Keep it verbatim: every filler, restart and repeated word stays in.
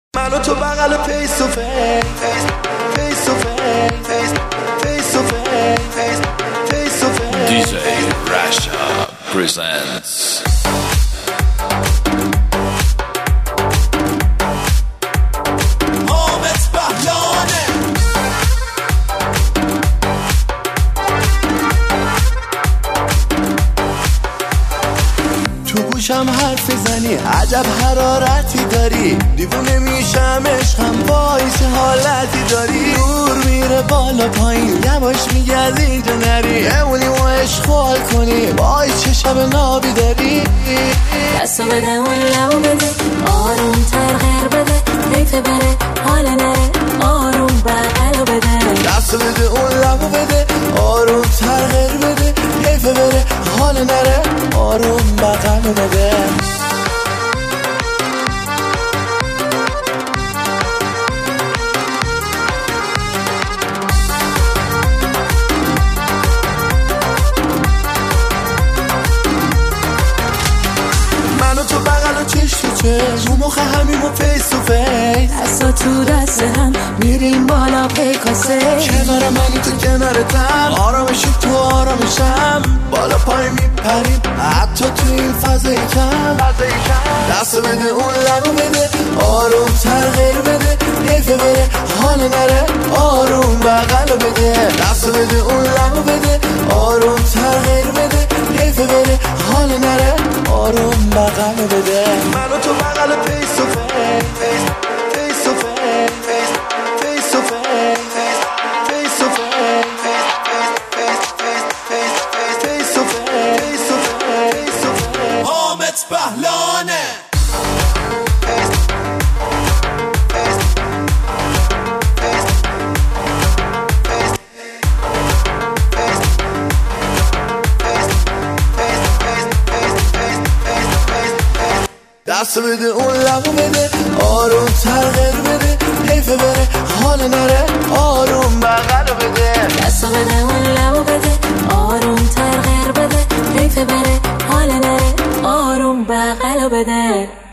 من و تو بغل فیس تو فیس فیس تو فیس فیس تو فیس فیس تو فیس دی جی Rasha presents گوشم حرف زنی عجب حرارتی داری، دیوونه میشم عشقم باعث حالتی داری، دور میره بالا پایین یواش میگردی اینجا نری، امونی و عشق حال کنی باعث چه شب نابی داری. دستو بده اون لبو بده آروم تر غیر بده حیف بره حال نره آروم بغلو بده. دستو بده اون لبو بده آروم تر غیر بده حیف بره حال نره آروم بغلو بده. من و تو بغل و چش تو چش رو مخ همیم و فیس تو فیس، دستا تو دست هم میریم بالا پیکاسه، کنار منی تو کنارتم آرامشی تو آرامشم بالا پای میپریم حتی تو این فضای کم. دستو بده اون لبو بده آروم تر غیر بده حیفه بره حال نره آروم بغلو بده. دستو بده اون لبو بده آروم تر غیر بده حیفه بره حال نره آروم بغلو بده. من و تو بغل فیس تو فیس فیس تو فیس فیس تو فیس فیس تو فیس حامد بهلانه. دستو بده اون لبو بده آروم تر غیر بده حیفه بره حال نره آروم بغلو بده. دستو بده اون لبو بده آروم تر غیر بده حیف بره حال نره آروم بغلو بده.